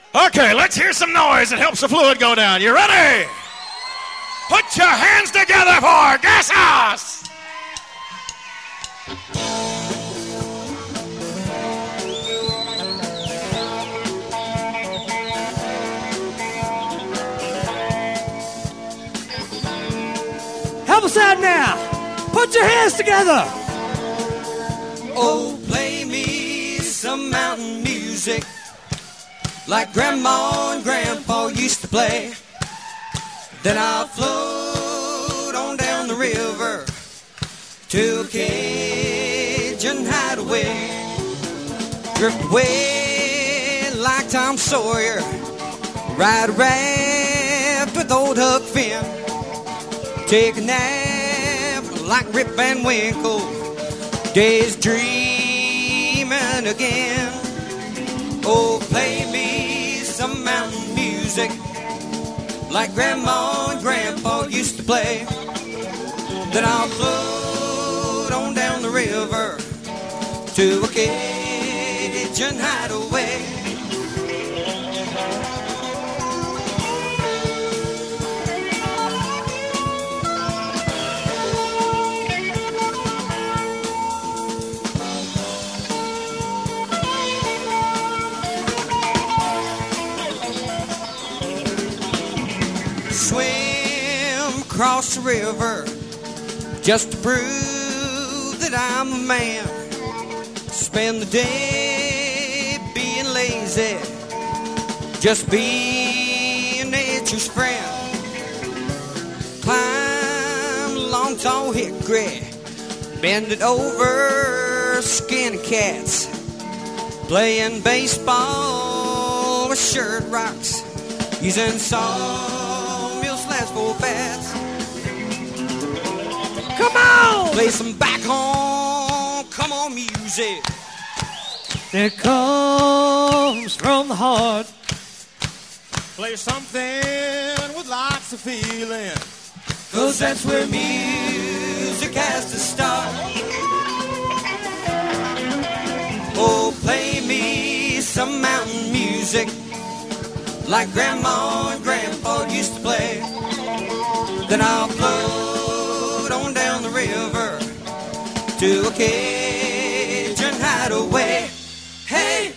Okay, let's hear some noise that helps the fluid go down. You ready? Put your hands together for Gas House! Help us out now. Put your hands together. Oh, play me some mountain music like Grandma and Grandpa used to play. Then I'll float on down the river to a Cajun hideaway. Drift away like Tom Sawyer. Ride a raft with old Huck Finn. Take a nap like Rip Van Winkle. Days dreaming again. Oh, play me some mountain music like Grandma and Grandpa used to play. Then I'll float on down the river to a Cajun hideaway. Swim across the river just to prove that I'm a man. Spend the day being lazy, just being nature's friend. Climb a long tall hickory, bend it over skinny cats. Playing baseball with shirt rocks, using sawmill slabs for bats. Come on! Play some back home, come on music. It comes from the heart. Play something with lots of feeling, 'Cause that's where music has to start. Oh, play me some mountain music like Grandma and Grandpa used to play. Then I'll float on down the river to a Cajun hideaway. Hey,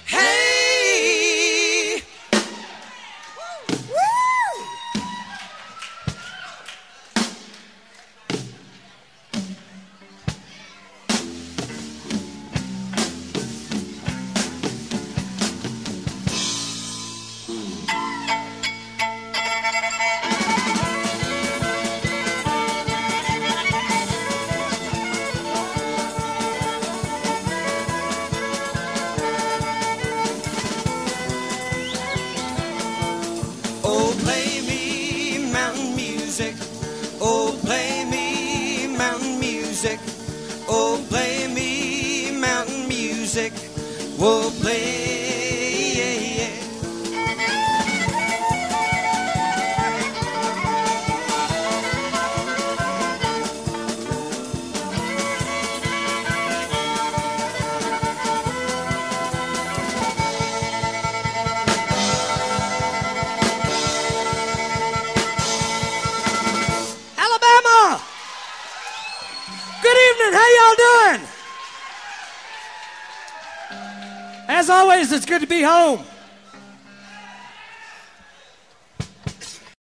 hey! Woo! Oh, play me mountain music. Oh, play me mountain music. Oh, play me mountain music. Oh, play, yeah, yeah. Alabama! Good evening. How y'all doing? As always, it's good to be home.